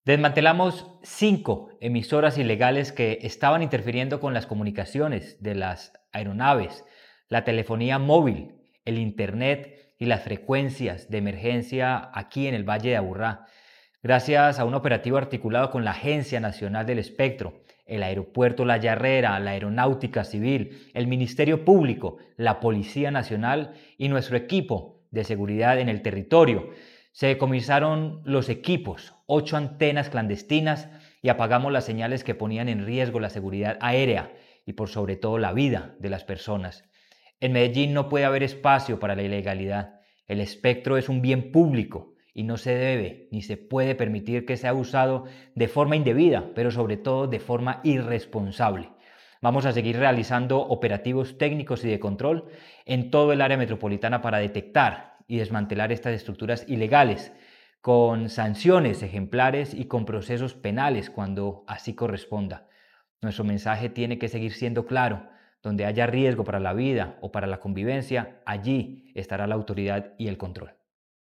Desmantelamos 5 emisoras ilegales que estaban interfiriendo con las comunicaciones de las aeronaves, la telefonía móvil, el Internet y las frecuencias de emergencia aquí en el Valle de Aburrá. Gracias a un operativo articulado con la Agencia Nacional del Espectro, el Aeropuerto La Yarrera, la Aeronáutica Civil, el Ministerio Público, la Policía Nacional y nuestro equipo de seguridad en el territorio, se decomisaron los equipos, 8 antenas clandestinas y apagamos las señales que ponían en riesgo la seguridad aérea y por sobre todo la vida de las personas. En Medellín no puede haber espacio para la ilegalidad. El espectro es un bien público y no se debe ni se puede permitir que sea usado de forma indebida, pero sobre todo de forma irresponsable. Vamos a seguir realizando operativos técnicos y de control en todo el área metropolitana para detectar y desmantelar estas estructuras ilegales, con sanciones ejemplares y con procesos penales cuando así corresponda. Nuestro mensaje tiene que seguir siendo claro. Donde haya riesgo para la vida o para la convivencia, allí estará la autoridad y el control.